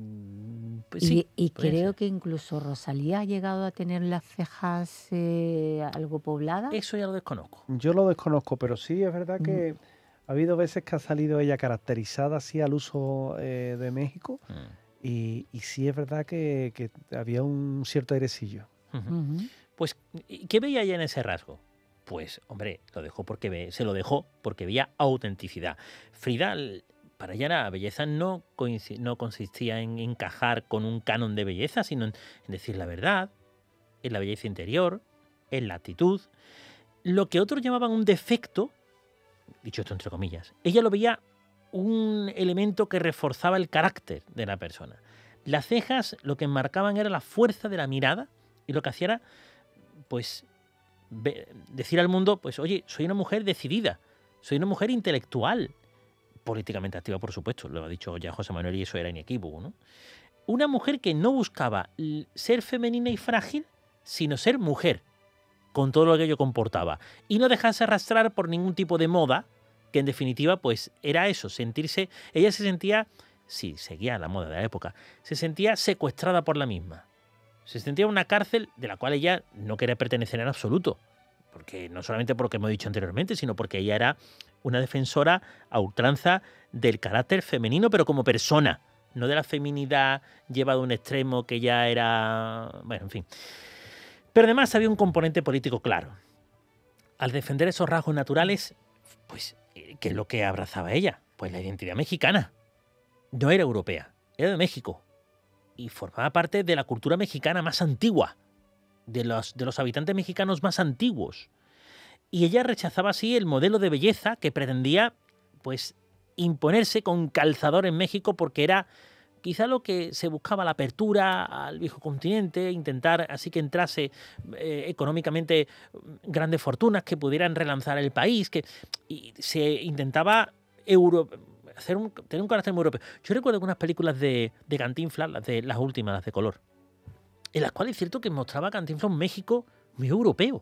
mm, pues y sí, y puede creo ser. que incluso Rosalía ha llegado a tener las cejas eh, algo pobladas. Eso ya lo desconozco. Yo lo desconozco, pero sí es verdad Mm. que ha habido veces que ha salido ella caracterizada así al uso eh, de México Mm. y, y sí es verdad que, que había un cierto airecillo. Ujú. Ujú. Pues, ¿y ¿qué veía ella en ese rasgo? Pues, hombre, lo dejó porque ve- se lo dejó porque veía autenticidad. Frida, l- para ella la belleza no, coinci- no consistía en encajar con un canon de belleza, sino en, en decir la verdad, en la belleza interior, en la actitud. Lo que otros llamaban un defecto, dicho esto entre comillas, ella lo veía un elemento que reforzaba el carácter de la persona. Las cejas lo que enmarcaban era la fuerza de la mirada y lo que hacía era, pues, ve- decir al mundo, pues, oye, soy una mujer decidida, soy una mujer intelectual, políticamente activa, por supuesto, lo ha dicho ya José Manuel y eso era inequívoco, ¿no? Una mujer que no buscaba l- ser femenina y frágil, sino ser mujer, con todo lo que ello comportaba, y no dejarse arrastrar por ningún tipo de moda, que en definitiva, pues, era eso, sentirse, ella se sentía, sí, seguía la moda de la época, se sentía secuestrada por la misma. Se sentía en una cárcel de la cual ella no quería pertenecer en absoluto. Porque no solamente por lo que hemos dicho anteriormente, sino porque ella era una defensora a ultranza del carácter femenino, pero como persona, no de la feminidad llevada a un extremo que ya era... Bueno, en fin. Pero además había un componente político claro. Al defender esos rasgos naturales, pues, eh, ¿qué es lo que abrazaba ella? Pues la identidad mexicana. No era europea, era de México. Y formaba parte de la cultura mexicana más antigua, de los, de los habitantes mexicanos más antiguos. Y ella rechazaba así el modelo de belleza que pretendía, pues, imponerse con calzador en México porque era quizá lo que se buscaba, la apertura al viejo continente, intentar así que entrase eh, económicamente grandes fortunas que pudieran relanzar el país, que y se intentaba euro, hacer un, tener un carácter muy europeo. Yo recuerdo algunas películas de, de Cantinflas, las, de, las últimas, las de color, en las cuales es cierto que mostraba a Cantinflas un México muy europeo.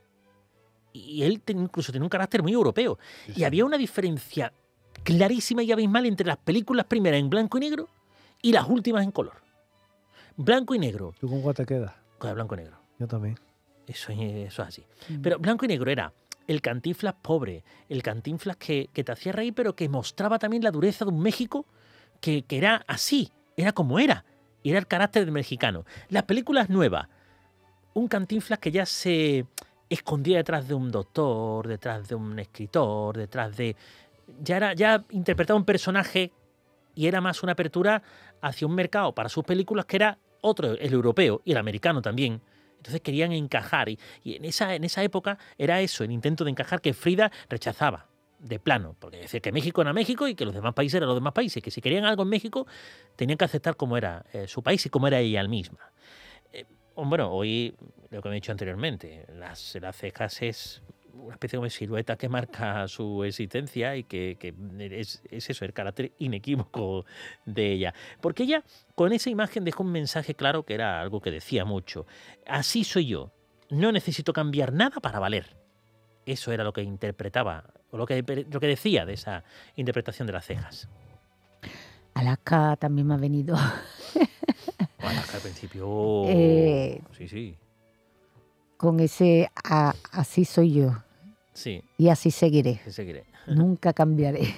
Y él ten, incluso tenía un carácter muy europeo. Sí, Y sí. había una diferencia clarísima y abismal entre las películas primeras en blanco y negro y las últimas en color. Blanco y negro. ¿Tú con cuál te quedas? Con el blanco y negro. Yo también. Eso, es- eso es así. Mm. Pero blanco y negro era el Cantinflas pobre, el Cantinflas que, que te hacía reír, pero que mostraba también la dureza de un México que, que era así, era como era. Y era el carácter del mexicano. Las películas nuevas, un Cantinflas que ya se escondía detrás de un doctor, detrás de un escritor, detrás de... Ya, era, ya interpretaba un personaje y era más una apertura hacia un mercado para sus películas que era otro, el europeo y el americano también. Entonces querían encajar y, y en, esa, en esa época era eso, el intento de encajar que Frida rechazaba de plano, porque decía que México era México y que los demás países eran los demás países, que si querían algo en México tenían que aceptar cómo era eh, su país y cómo era ella misma. Eh, bueno, hoy, lo que me he dicho anteriormente, las, las cejas es una especie de silueta que marca su existencia y que, que es, es eso, el carácter inequívoco de ella. Porque ella con esa imagen dejó un mensaje claro que era algo que decía mucho. Así soy yo, no necesito cambiar nada para valer. Eso era lo que interpretaba, o lo que, lo que decía de esa interpretación de las cejas. Alaska también me ha venido. Alaska al principio... Eh, sí, sí. Con ese a, así soy yo. Sí. Y así seguiré. Sí, seguiré. Nunca cambiaré.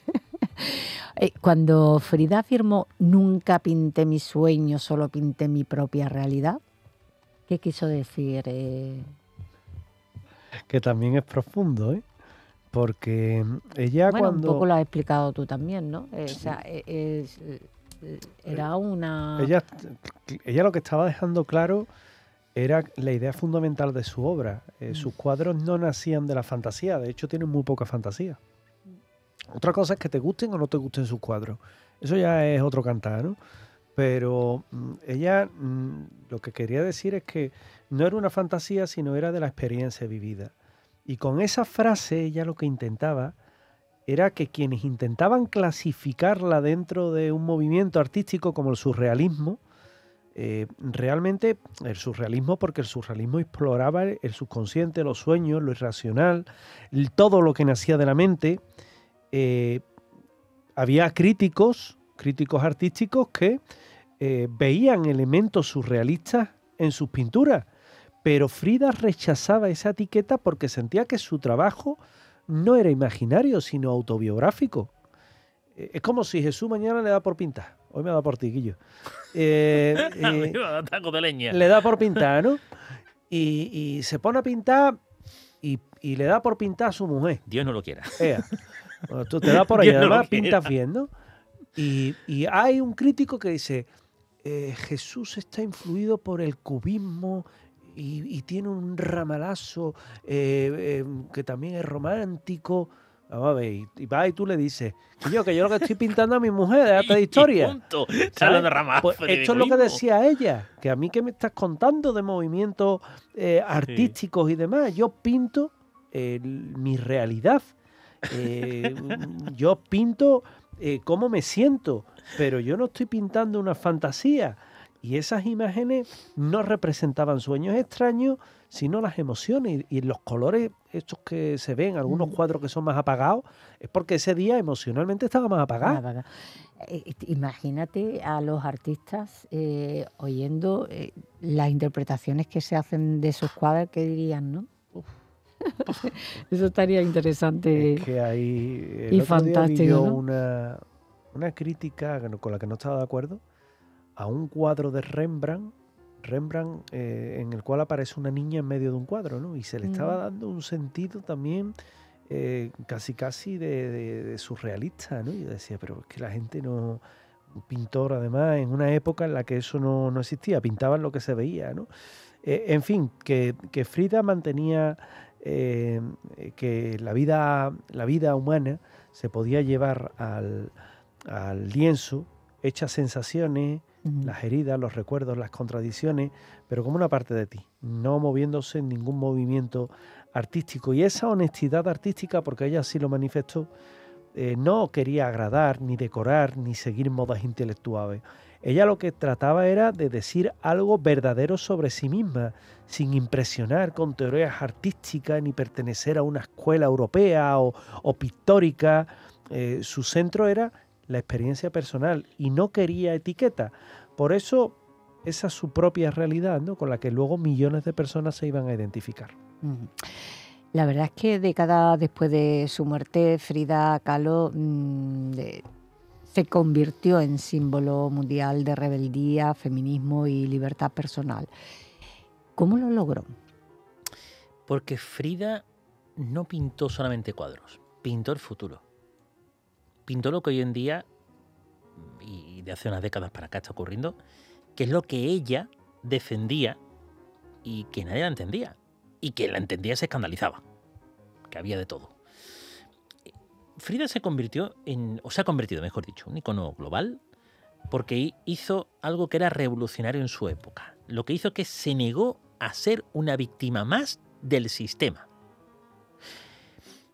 Cuando Frida afirmó nunca pinté mi sueño, solo pinté mi propia realidad, ¿qué quiso decir? Eh... Que también es profundo, ¿eh? Porque ella bueno, cuando... un poco lo has explicado tú también, ¿no? Eh, sí. O sea, es, era una... Ella, ella lo que estaba dejando claro era la idea fundamental de su obra. Eh, mm. Sus cuadros no nacían de la fantasía, de hecho tienen muy poca fantasía. Otra cosa es que te gusten o no te gusten sus cuadros. Eso ya es otro cantar, ¿no? Pero mm, ella mm, lo que quería decir es que no era una fantasía, sino era de la experiencia vivida. Y con esa frase ella lo que intentaba era que quienes intentaban clasificarla dentro de un movimiento artístico como el surrealismo, eh, realmente el surrealismo, porque el surrealismo exploraba el subconsciente, los sueños, lo irracional, el, todo lo que nacía de la mente. Eh, había críticos, críticos artísticos que eh, veían elementos surrealistas en sus pinturas, pero Frida rechazaba esa etiqueta porque sentía que su trabajo no era imaginario, sino autobiográfico. Eh, es como si Jesús mañana le da por pintar. Hoy me da por tiquillo. Eh, eh, taco de leña. Le da por pintar, ¿no? Y, y se pone a pintar y, y le da por pintar a su mujer. Dios no lo quiera. Ea. Bueno, tú te das por ahí, además pintas bien, ¿no? Y, y hay un crítico que dice, eh, Jesús está influido por el cubismo y, y tiene un ramalazo eh, eh, que también es romántico. Vamos a ver, y, y va y tú le dices, que yo, que yo lo que estoy pintando a mi mujer, déjate de historia. Punto. Pues esto es lo que decía ella, que a mí que me estás contando de movimientos eh, artísticos sí. y demás, yo pinto eh, mi realidad. Eh, yo pinto eh, cómo me siento, pero yo no estoy pintando una fantasía. Y esas imágenes no representaban sueños extraños, sino las emociones. Y los colores estos que se ven, algunos cuadros que son más apagados, es porque ese día emocionalmente estaba más apagado. Eh, imagínate a los artistas eh, oyendo eh, las interpretaciones que se hacen de esos cuadros, ¿qué dirían, no? Uf. Eso estaría interesante. Es que hay el y otro fantástico, día vi yo ¿no? una, una crítica con la que no estaba de acuerdo a un cuadro de Rembrandt, Rembrandt eh, en el cual aparece una niña en medio de un cuadro, ¿no? Y se le estaba dando un sentido también eh, casi casi de, de, de surrealista, ¿no? Y yo decía, pero es que la gente no... Un pintor, además, en una época en la que eso no, no existía, pintaban lo que se veía, ¿no? Eh, en fin, que, que Frida mantenía eh, que la vida, la vida humana se podía llevar al, al lienzo, hechas sensaciones, uh-huh. las heridas, los recuerdos, las contradicciones, pero como una parte de ti, no moviéndose en ningún movimiento artístico. Y esa honestidad artística, porque ella sí lo manifestó, eh, no quería agradar, ni decorar, ni seguir modas intelectuales. Ella lo que trataba era de decir algo verdadero sobre sí misma, sin impresionar con teorías artísticas, ni pertenecer a una escuela europea o, o pictórica. Eh, su centro era la experiencia personal y no quería etiqueta. Por eso esa es su propia realidad, ¿no? Con la que luego millones de personas se iban a identificar. La verdad es que décadas después de su muerte, Frida Kahlo mmm, de, se convirtió en símbolo mundial de rebeldía, feminismo y libertad personal. ¿Cómo lo logró? Porque Frida no pintó solamente cuadros, pintó el futuro. Pintó lo que hoy en día, y de hace unas décadas para acá está ocurriendo, que es lo que ella defendía y que nadie la entendía. Y que la entendía se escandalizaba, que había de todo. Frida se convirtió en, o se ha convertido, mejor dicho, un icono global porque hizo algo que era revolucionario en su época. Lo que hizo que se negó a ser una víctima más del sistema.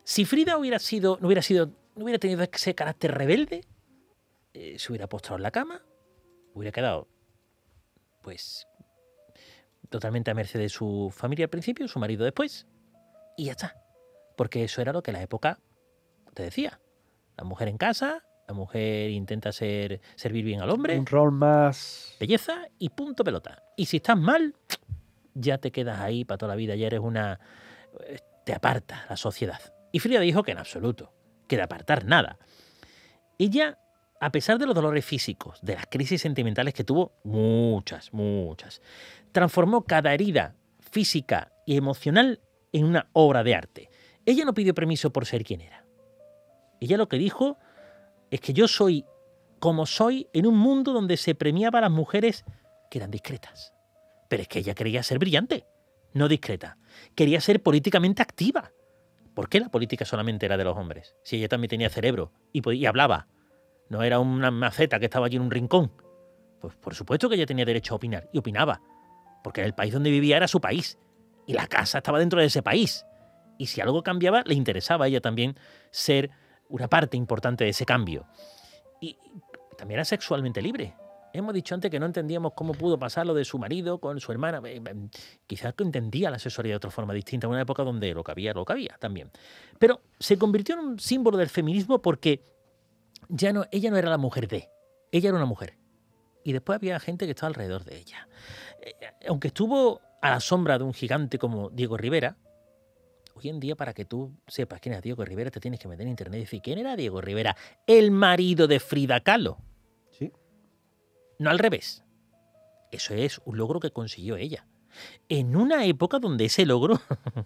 Si Frida hubiera sido, no hubiera sido, no hubiera tenido ese carácter rebelde, eh, se hubiera postrado en la cama, hubiera quedado, pues, totalmente a merced de su familia al principio, su marido después, y ya está. Porque eso era lo que la época te decía. La mujer en casa, la mujer intenta ser, servir bien al hombre. Un rol más... Belleza y punto pelota. Y si estás mal, ya te quedas ahí para toda la vida, ya eres una... te aparta la sociedad. Y Frida dijo que en absoluto, que de apartar nada. Ella, a pesar de los dolores físicos, de las crisis sentimentales que tuvo, muchas, muchas, transformó cada herida física y emocional en una obra de arte. Ella no pidió permiso por ser quien era. Ella lo que dijo es que yo soy como soy en un mundo donde se premiaba a las mujeres que eran discretas. Pero es que ella quería ser brillante, no discreta. Quería ser políticamente activa. ¿Por qué la política solamente era de los hombres? Si ella también tenía cerebro y, y hablaba. No era una maceta que estaba allí en un rincón. Pues por supuesto que ella tenía derecho a opinar. Y opinaba. Porque el país donde vivía era su país. Y la casa estaba dentro de ese país. Y si algo cambiaba, le interesaba a ella también ser una parte importante de ese cambio. Y también era sexualmente libre. Hemos dicho antes que no entendíamos cómo pudo pasar lo de su marido con su hermana. Quizás que entendía la sexualidad de otra forma distinta, en una época donde lo que había, lo que había también. Pero se convirtió en un símbolo del feminismo porque ya no, ella no era la mujer de, ella era una mujer. Y después había gente que estaba alrededor de ella. Aunque estuvo a la sombra de un gigante como Diego Rivera, hoy en día, para que tú sepas quién era Diego Rivera, te tienes que meter en internet y decir, ¿quién era Diego Rivera? El marido de Frida Kahlo. Sí. No al revés. Eso es un logro que consiguió ella. En una época donde ese logro,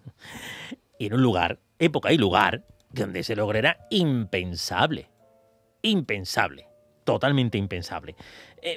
y en un lugar, época y lugar, donde ese logro era impensable. Impensable. Totalmente impensable. Eh,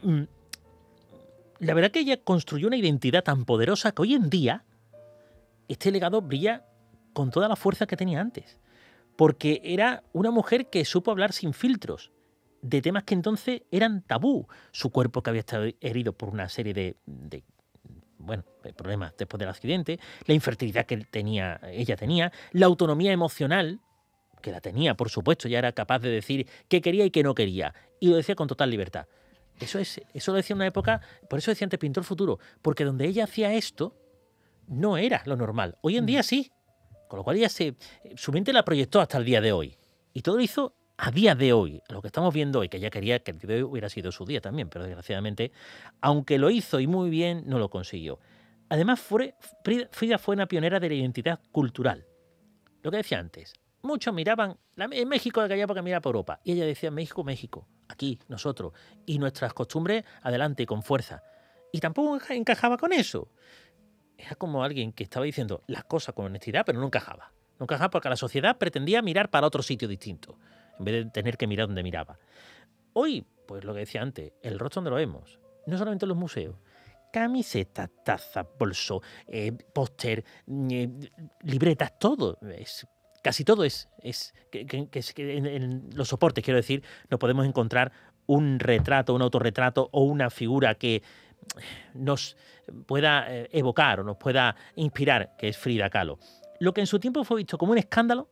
la verdad que ella construyó una identidad tan poderosa que hoy en día este legado brilla con toda la fuerza que tenía antes. Porque era una mujer que supo hablar sin filtros de temas que entonces eran tabú. Su cuerpo, que había estado herido por una serie de, de bueno, problemas después del accidente, la infertilidad que tenía, ella tenía, la autonomía emocional, que la tenía, por supuesto, ya era capaz de decir qué quería y qué no quería, y lo decía con total libertad. Eso, es, eso lo decía en una época, por eso decía antes pintó el futuro, porque donde ella hacía esto no era lo normal. Hoy en día sí, con lo cual ella se, su mente la proyectó hasta el día de hoy, y todo lo hizo a día de hoy, lo que estamos viendo hoy, que ella quería que el día de hoy hubiera sido su día también, pero desgraciadamente, aunque lo hizo y muy bien, no lo consiguió. Además, fue, Frida fue una pionera de la identidad cultural. Lo que decía antes, muchos miraban, la, en México de aquella época miraba por Europa, y ella decía México, México, aquí, nosotros, y nuestras costumbres adelante, con fuerza. Y tampoco encajaba con eso. Era como alguien que estaba diciendo las cosas con honestidad, pero no encajaba. No encajaba porque la sociedad pretendía mirar para otro sitio distinto, en vez de tener que mirar donde miraba. Hoy, pues lo que decía antes, el rostro donde lo vemos, no solamente en los museos, camisetas, tazas, bolso, eh, póster, eh, libretas, todo, es, casi todo es, es que, que, que, que en, en los soportes, quiero decir, nos podemos encontrar un retrato, un autorretrato o una figura que nos pueda eh, evocar o nos pueda inspirar, que es Frida Kahlo. Lo que en su tiempo fue visto como un escándalo,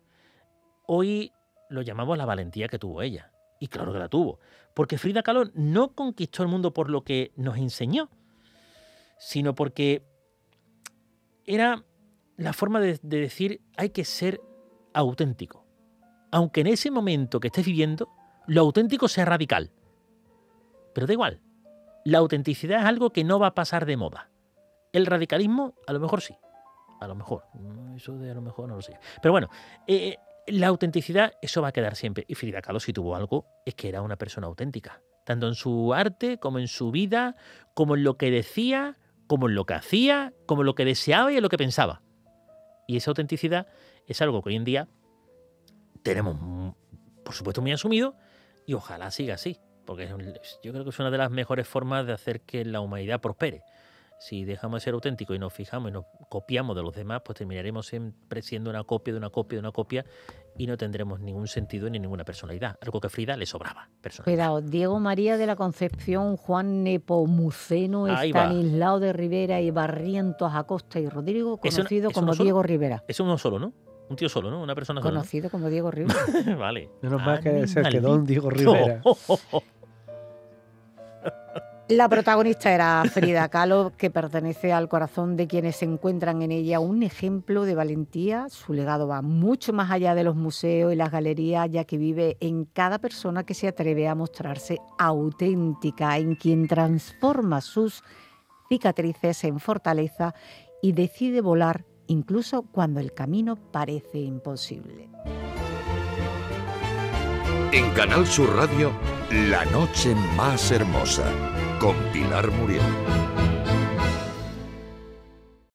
hoy lo llamamos la valentía que tuvo ella. Y claro que la tuvo. Porque Frida Kahlo no conquistó el mundo por lo que nos enseñó, sino porque era la forma de, de decir hay que ser auténtico. Aunque en ese momento que estés viviendo, lo auténtico sea radical. Pero da igual. La autenticidad es algo que no va a pasar de moda. El radicalismo, a lo mejor sí. A lo mejor. Eso de a lo mejor no lo sé. Pero bueno, eh, la autenticidad, eso va a quedar siempre. Y Frida Kahlo, si tuvo algo, es que era una persona auténtica. Tanto en su arte, como en su vida, como en lo que decía, como en lo que hacía, como en lo que deseaba y en lo que pensaba. Y esa autenticidad es algo que hoy en día tenemos, por supuesto, muy asumido y ojalá siga así. Porque yo creo que es una de las mejores formas de hacer que la humanidad prospere. Si dejamos de ser auténticos y nos fijamos y nos copiamos de los demás, pues terminaremos siempre siendo una copia de una copia de una copia y no tendremos ningún sentido ni ninguna personalidad. Algo que a Frida le sobraba. Cuidado, Diego María de la Concepción, Juan Nepomuceno, Ahí Estanislao de Rivera y Barrientos Acosta y Rodrigo, conocido ¿Es un- es como uno solo? Diego Rivera. Es uno solo, ¿no? Un tío solo, ¿no? Una persona sola, ¿no? Conocido como Diego Rivera. Vale. Menos mal que se Animalito. quedó un Diego Rivera. La protagonista era Frida Kahlo, que pertenece al corazón de quienes encuentran en ella un ejemplo de valentía. Su legado va mucho más allá de los museos y las galerías, ya que vive en cada persona que se atreve a mostrarse auténtica, en quien transforma sus cicatrices en fortaleza y decide volar incluso cuando el camino parece imposible. En Canal Sur Radio, La noche más hermosa, con Pilar Muriel.